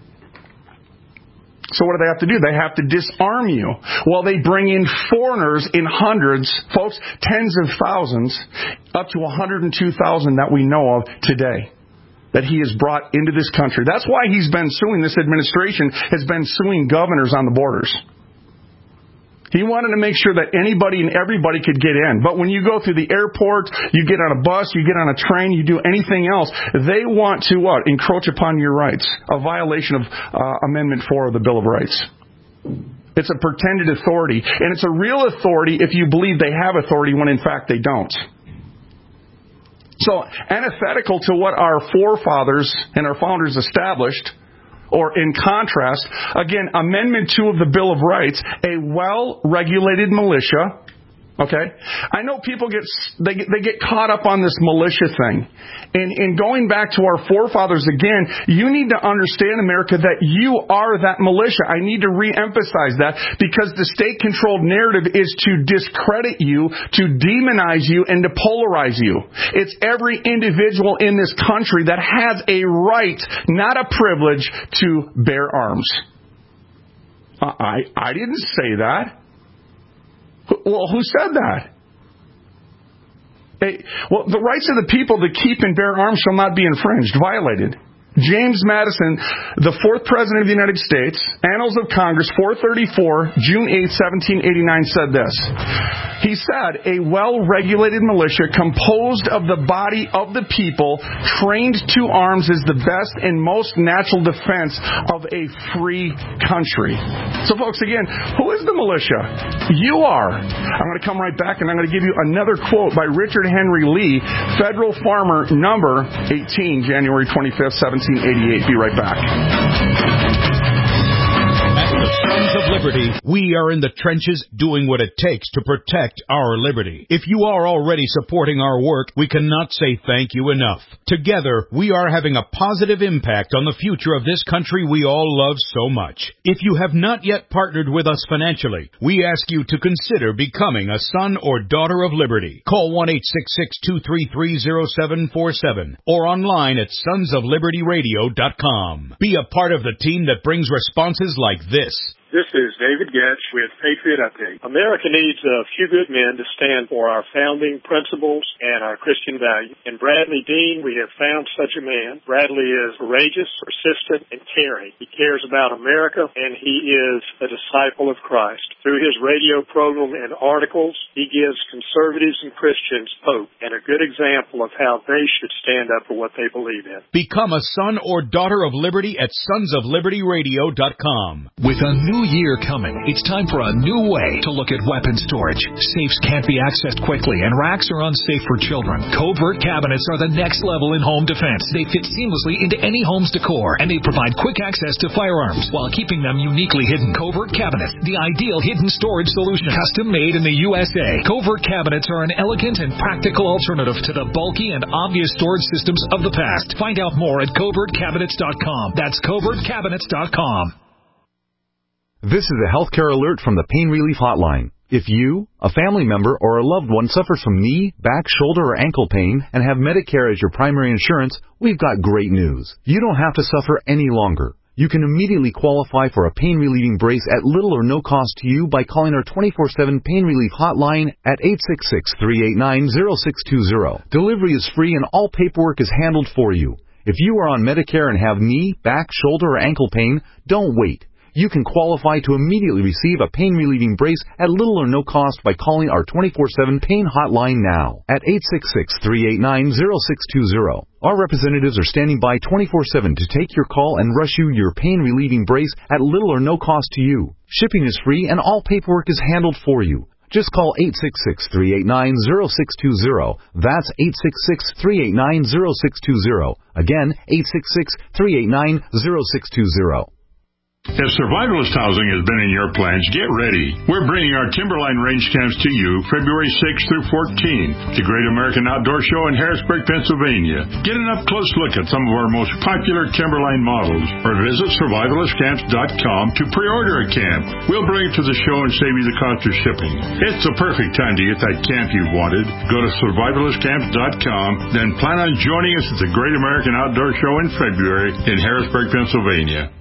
Speaker 4: So what do they have to do? They have to disarm you while they bring in foreigners in hundreds, folks, tens of thousands, up to one hundred two thousand that we know of today, that he has brought into this country. That's why he's been suing, this administration has been suing governors on the borders. He wanted to make sure that anybody and everybody could get in. But when you go through the airport, you get on a bus, you get on a train, you do anything else, they want to what? Encroach upon your rights. A violation of uh, Amendment four of the Bill of Rights. It's a pretended authority. And it's a real authority if you believe they have authority when in fact they don't. So, antithetical to what our forefathers and our founders established, or in contrast, again, Amendment two of the Bill of Rights, a well-regulated militia. Okay? I know people get they get, they get caught up on this militia thing. And, and going back to our forefathers again, you need to understand, America, that you are that militia. I need to re-emphasize that because the state-controlled narrative is to discredit you, to demonize you, and to polarize you. It's every individual in this country that has a right, not a privilege, to bear arms. Uh, I, I didn't say that. Well, who said that? Hey, well, the rights of the people to keep and bear arms shall not be infringed, violated. James Madison, the fourth President of the United States, Annals of Congress, four thirty-four, June eighth, seventeen eighty-nine, said this. He said, a well-regulated militia composed of the body of the people, trained to arms, is the best and most natural defense of a free country. So, folks, again, who is the militia? You are. I'm going to come right back, and I'm going to give you another quote by Richard Henry Lee, Federal Farmer number eighteen, January twenty-fifth, seventeen eighty-eight. Be right back.
Speaker 2: Sons of Liberty, we are in the trenches doing what it takes to protect our liberty. If you are already supporting our work, we cannot say thank you enough. Together, we are having a positive impact on the future of this country we all love so much. If you have not yet partnered with us financially, we ask you to consider becoming a son or daughter of liberty. Call one eight six six, two three three, zero seven four seven or online at sons of liberty radio dot com. Be a part of the team that brings responses like this.
Speaker 15: This is David Getch with Patriot Update. America needs a few good men to stand for our founding principles and our Christian values. In Bradley Dean, we have found such a man. Bradley is courageous, persistent, and caring. He cares about America, and he is a disciple of Christ. Through his radio program and articles, he gives conservatives and Christians hope and a good example of how they should stand up for what they believe in.
Speaker 2: Become a son or daughter of liberty at sons of liberty radio dot com.
Speaker 16: With a new year coming, it's time for a new way to look at weapon storage. Safes can't be accessed quickly, and racks are unsafe for children. Covert cabinets are the next level in home defense. They fit seamlessly into any home's decor, and they provide quick access to firearms while keeping them uniquely hidden. Covert cabinets, the ideal hidden storage solution. Custom made in the U S A. Covert cabinets are an elegant and practical alternative to the bulky and obvious storage systems of the past. Find out more at covert cabinets dot com. That's covert cabinets dot com.
Speaker 17: This is a healthcare alert from the Pain Relief Hotline. If you, a family member, or a loved one suffers from knee, back, shoulder, or ankle pain and have Medicare as your primary insurance, we've got great news. You don't have to suffer any longer. You can immediately qualify for a pain-relieving brace at little or no cost to you by calling our twenty-four seven Pain Relief Hotline at eight six six, three eight nine, zero six two zero. Delivery is free and all paperwork is handled for you. If you are on Medicare and have knee, back, shoulder, or ankle pain, don't wait. You can qualify to immediately receive a pain-relieving brace at little or no cost by calling our twenty-four seven Pain Hotline now at eight six six, three eight nine, zero six two zero. Our representatives are standing by twenty-four seven to take your call and rush you your pain-relieving brace at little or no cost to you. Shipping is free and all paperwork is handled for you. Just call eight six six, three eight nine, zero six two zero. That's eight six six, three eight nine, zero six two zero. Again, eight six six, three eight nine, zero six two zero.
Speaker 18: If survivalist housing has been in your plans, get ready. We're bringing our Timberline Range Camps to you February sixth through fourteenth, the Great American Outdoor Show in Harrisburg, Pennsylvania. Get an up-close look at some of our most popular Timberline models, or visit survivalist camps dot com to pre-order a camp. We'll bring it to the show and save you the cost of shipping. It's the perfect time to get that camp you've wanted. Go to survivalist camps dot com, then plan on joining us at the Great American Outdoor Show in February in Harrisburg, Pennsylvania.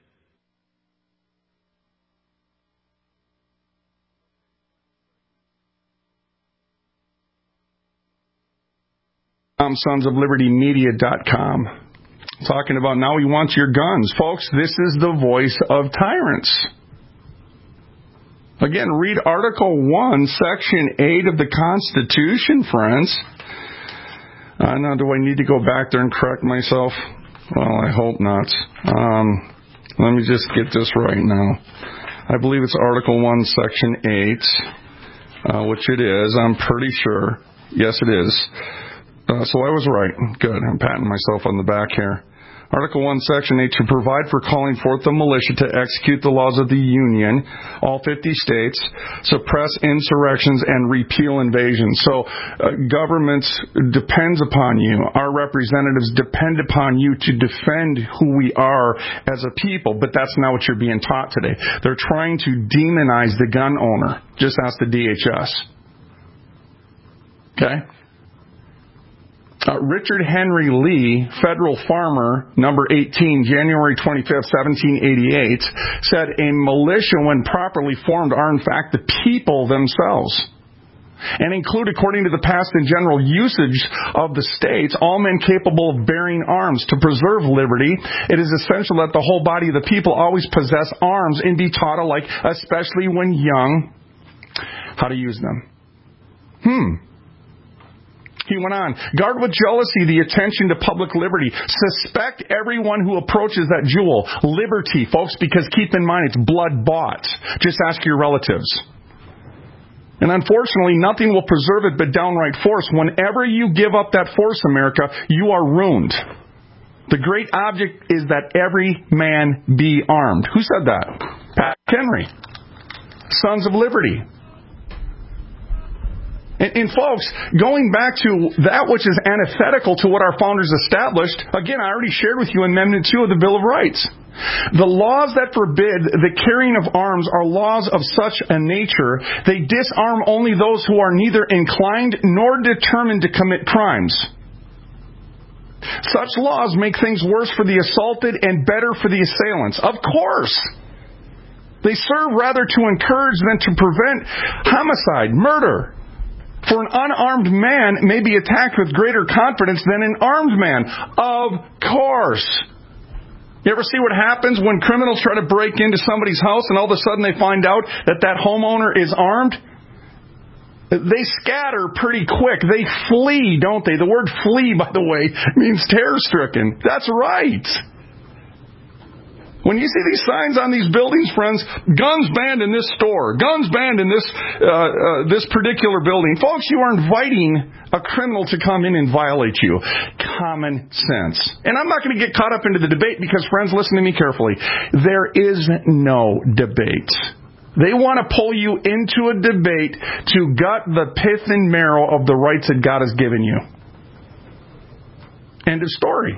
Speaker 4: sons of liberty media dot com. Talking about now he wants your guns. Folks, this is the voice of tyrants. Again, read Article one, Section eight of the Constitution, friends. Uh, now, do I need to go back there and correct myself? Well, I hope not. Um, let me just get this right now. I believe it's Article one, Section eight, uh, which it is. I'm pretty sure. Yes, it is. Uh, so I was right. Good. I'm patting myself on the back here. Article one, Section eight, to provide for calling forth the militia to execute the laws of the Union, all fifty states, suppress insurrections, and repeal invasions. So uh, governments depends upon you. Our representatives depend upon you to defend who we are as a people, but that's not what you're being taught today. They're trying to demonize the gun owner. Just ask the D H S. Okay? Uh, Richard Henry Lee, Federal Farmer, number eighteen, January twenty-fifth, seventeen eighty-eight, said a militia, when properly formed, are in fact the people themselves, and include, according to the past and general usage of the states, all men capable of bearing arms. To preserve liberty, it is essential that the whole body of the people always possess arms and be taught alike, especially when young, how to use them. Hmm. He went on, guard with jealousy the attention to public liberty. Suspect everyone who approaches that jewel. Liberty, folks, because keep in mind, it's blood bought. Just ask your relatives. And unfortunately, nothing will preserve it but downright force. Whenever you give up that force, America, you are ruined. The great object is that every man be armed. Who said that? Pat Henry. Sons of Liberty. And, and folks, going back to that which is antithetical to what our founders established, again, I already shared with you Amendment two of the Bill of Rights. The laws that forbid the carrying of arms are laws of such a nature, they disarm only those who are neither inclined nor determined to commit crimes. Such laws make things worse for the assaulted and better for the assailants. Of course. They serve rather to encourage than to prevent homicide, murder. For an unarmed man may be attacked with greater confidence than an armed man. Of course. You ever see what happens when criminals try to break into somebody's house and all of a sudden they find out that that homeowner is armed? They scatter pretty quick. They flee, don't they? The word flee, by the way, means terror-stricken. That's right. When you see these signs on these buildings, friends, guns banned in this store, guns banned in this uh, uh, this particular building, folks, you are inviting a criminal to come in and violate you. Common sense. And I'm not going to get caught up into the debate because, friends, listen to me carefully. There is no debate. They want to pull you into a debate to gut the pith and marrow of the rights that God has given you. End of story.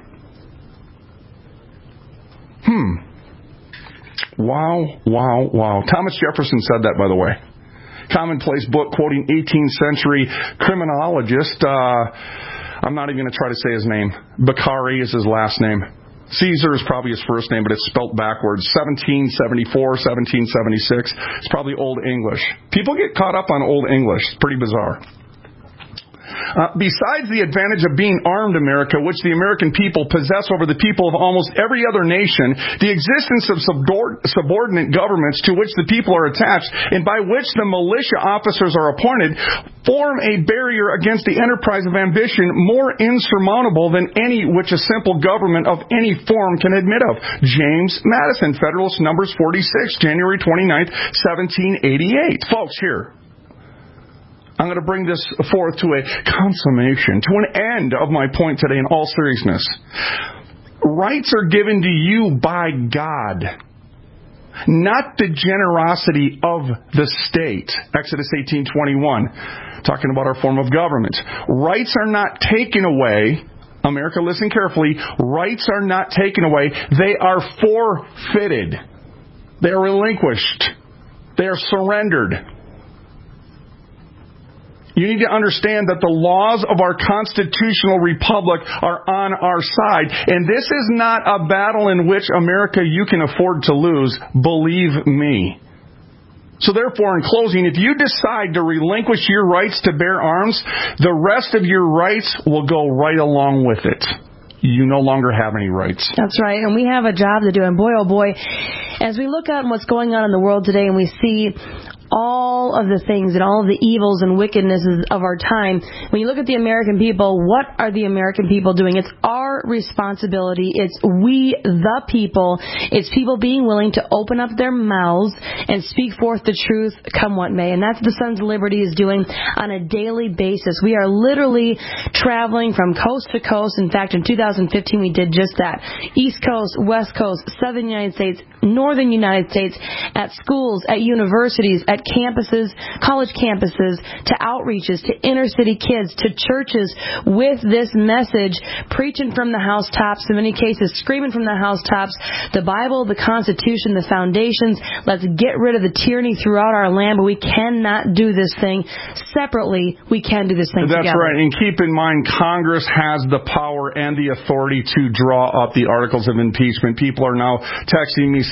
Speaker 4: Hmm. Wow, wow, wow. Thomas Jefferson said that, by the way. Commonplace book quoting eighteenth century criminologist. Uh, I'm not even going to try to say his name. Beccari is his last name. Caesar is probably his first name, but it's spelt backwards. seventeen seventy-four, seventeen seventy-six. It's probably Old English. People get caught up on Old English. It's pretty bizarre. Uh, besides the advantage of being armed, America, which the American people possess over the people of almost every other nation, the existence of subordinate governments to which the people are attached and by which the militia officers are appointed form a barrier against the enterprise of ambition more insurmountable than any which a simple government of any form can admit of. James Madison, Federalist Numbers forty-six, January twenty-ninth, seventeen eighty-eight. Folks, here. I'm going to bring this forth to a consummation, to an end of my point today in all seriousness. Rights are given to you by God, not the generosity of the state. Exodus eighteen twenty-one, talking about our form of government. Rights are not taken away. America, listen carefully. Rights are not taken away. They are forfeited. They are relinquished. They are surrendered. You need to understand that the laws of our constitutional republic are on our side. And this is not a battle in which, America, you can afford to lose. Believe me. So therefore, in closing, if you decide to relinquish your rights to bear arms, the rest of your rights will go right along with it. You no longer have any rights.
Speaker 19: That's right. And we have a job to do. And boy, oh boy, as we look out at what's going on in the world today and we see all of the things and all of the evils and wickednesses of our time, when you look at the American people, what are the American people doing? It's our responsibility. It's we, the people. It's people being willing to open up their mouths and speak forth the truth, come what may. And that's what the Sons of Liberty is doing on a daily basis. We are literally traveling from coast to coast. In fact, in two thousand fifteen, we did just that. East Coast, West Coast, Southern United States, Northern United States, at schools, at universities, at campuses, college campuses, to outreaches, to inner city kids, to churches with this message, preaching from the housetops, in many cases screaming from the housetops, the Bible, the Constitution, the foundations. Let's get rid of the tyranny throughout our land, but we cannot do this thing separately. We can do this thing
Speaker 4: That's
Speaker 19: together.
Speaker 4: right. And keep in mind, Congress has the power and the authority to draw up the articles of impeachment. People are now texting me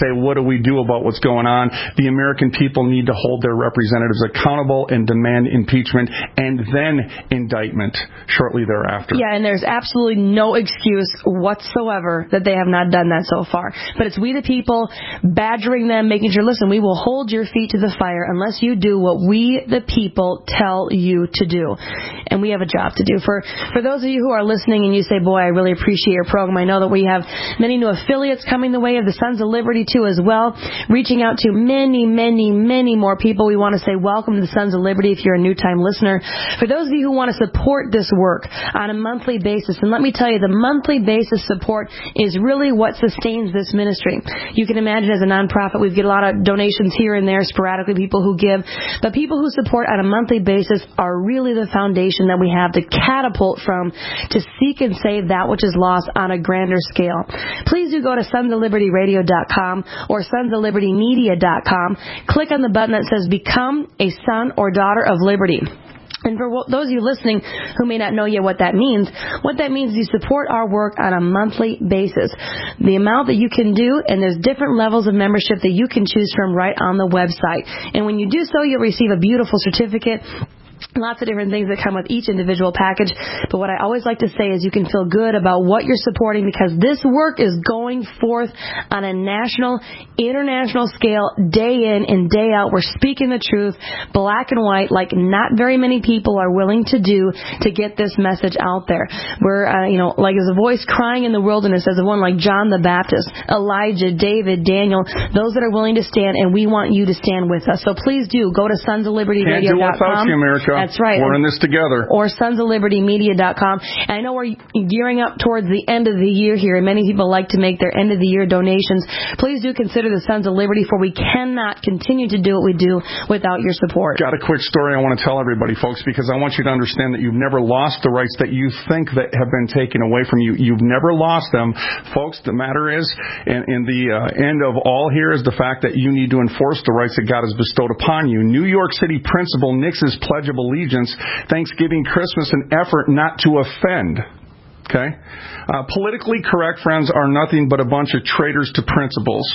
Speaker 4: say, what do we do about what's going on? The American people need to hold their representatives accountable and demand impeachment and then indictment shortly thereafter.
Speaker 19: Yeah, and there's absolutely no excuse whatsoever that they have not done that so far. But it's we the people badgering them, making sure, listen, we will hold your feet to the fire unless you do what we the people tell you to do. And we have a job to do. For for those of you who are listening and you say, boy, I really appreciate your program. I know that we have many new affiliates coming the way of the Sons of Liberty, too, as well, reaching out to many, many, many more people. We want to say welcome to the Sons of Liberty if you're a new-time listener. For those of you who want to support this work on a monthly basis, and let me tell you, the monthly basis support is really what sustains this ministry. You can imagine as a nonprofit, we get a lot of donations here and there, sporadically people who give, but people who support on a monthly basis are really the foundation that we have to catapult from to seek and save that which is lost on a grander scale. Please do go to sons of liberty radio dot com or sons of liberty media dot com. Click on the button that says Become a Son or Daughter of Liberty. And for those of you listening who may not know yet what that means, what that means is you support our work on a monthly basis. The amount that you can do, and there's different levels of membership that you can choose from right on the website. And when you do so, you'll receive a beautiful certificate. Lots of different things that come with each individual package. But what I always like to say is you can feel good about what you're supporting because this work is going forth on a national, international scale, day in and day out. We're speaking the truth, black and white, like not very many people are willing to do to get this message out there. We're, uh, you know, like as a voice crying in the wilderness, as a one like John the Baptist, Elijah, David, Daniel, those that are willing to stand, and we want you to stand with us. So please do go to sons of liberty radio dot com.
Speaker 4: Can't do without you, America.
Speaker 19: That's right.
Speaker 4: We're in this together.
Speaker 19: Or sons of liberty media dot com. And I know we're gearing up towards the end of the year here, and many people like to make their end of the year donations. Please do consider the Sons of Liberty, for we cannot continue to do what we do without your support.
Speaker 4: Got a quick story I want to tell everybody, folks, because I want you to understand that you've never lost the rights that you think that have been taken away from you. You've never lost them. Folks, the matter is, and, and the uh, end of all here is the fact that you need to enforce the rights that God has bestowed upon you. New York City Principal Nix's Pledge of Allegiance, Thanksgiving, Christmas, an effort not to offend. Okay? Uh, politically correct friends are nothing but a bunch of traitors to principles.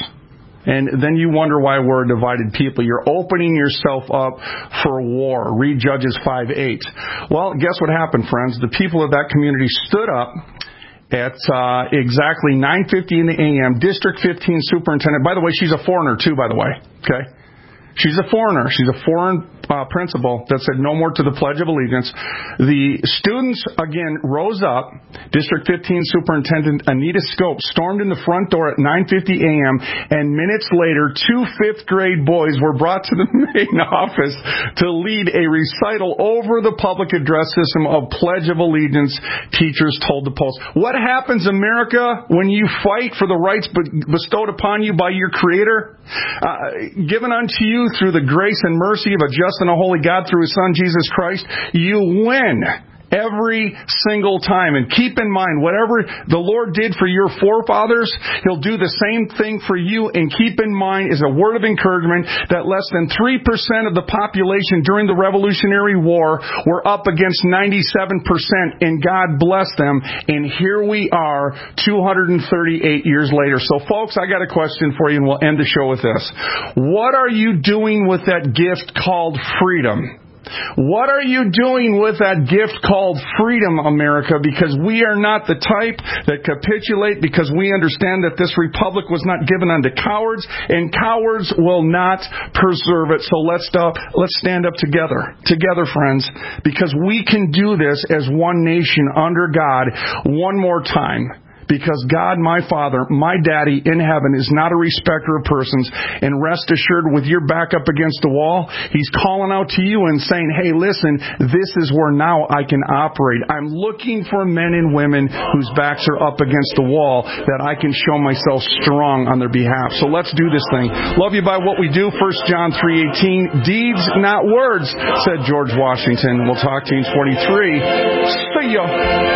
Speaker 4: And then you wonder why we're a divided people. You're opening yourself up for war. Read Judges five eight. Well, guess what happened, friends? The people of that community stood up at uh, exactly nine fifty in the a m District fifteen superintendent. By the way, she's a foreigner, too, by the way. Okay? She's a foreigner. She's a foreign uh, principal that said no more to the Pledge of Allegiance. The students, again, rose up. District fifteen Superintendent Anita Scope stormed in the front door at nine fifty a m, and minutes later, two fifth-grade boys were brought to the main office to lead a recital over the public address system of Pledge of Allegiance, teachers told the Post. What happens, America, when you fight for the rights bestowed upon you by your Creator, uh, given unto you through the grace and mercy of a just and a holy God through His Son, Jesus Christ? You win every single time. And keep in mind, whatever the Lord did for your forefathers, He'll do the same thing for you. And keep in mind, as a word of encouragement, that less than three percent of the population during the Revolutionary War were up against ninety-seven percent, and God bless them. And here we are, two hundred thirty-eight years later. So, folks, I got a question for you, and we'll end the show with this. What are you doing with that gift called freedom? What are you doing with that gift called freedom, America? Because we are not the type that capitulate, because we understand that this republic was not given unto cowards, and cowards will not preserve it. So let's uh, let's stand up together, together, friends, because we can do this as one nation under God one more time. Because God, my Father, my Daddy in heaven, is not a respecter of persons. And rest assured, with your back up against the wall, He's calling out to you and saying, hey, listen, this is where now I can operate. I'm looking for men and women whose backs are up against the wall that I can show myself strong on their behalf. So let's do this thing. Love you by what we do. First John three eighteen, deeds, not words, said George Washington. We'll talk to you in twenty-three. See ya.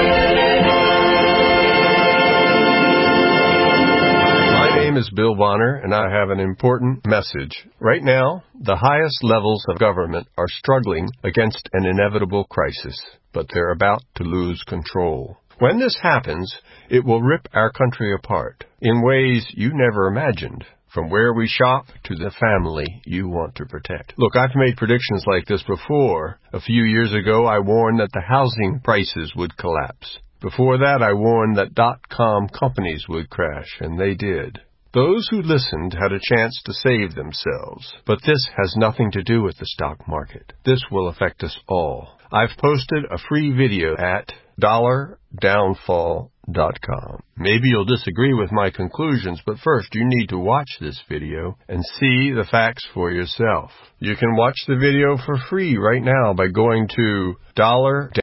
Speaker 20: My name is Bill Bonner, and I have an important message. Right now, the highest levels of government are struggling against an inevitable crisis, but they're about to lose control. When this happens, it will rip our country apart in ways you never imagined. from where we shop to the family you want to protect. Look, I've made predictions like this before. A few years ago, I warned that the housing prices would collapse. Before that, I warned that dot-com companies would crash, and they did. Those who listened had a chance to save themselves. But this has nothing to do with the stock market. This will affect us all. I've posted a free video at dollar downfall dot com. Maybe you'll disagree with my conclusions, but first you need to watch this video and see the facts for yourself. You can watch the video for free right now by going to dollar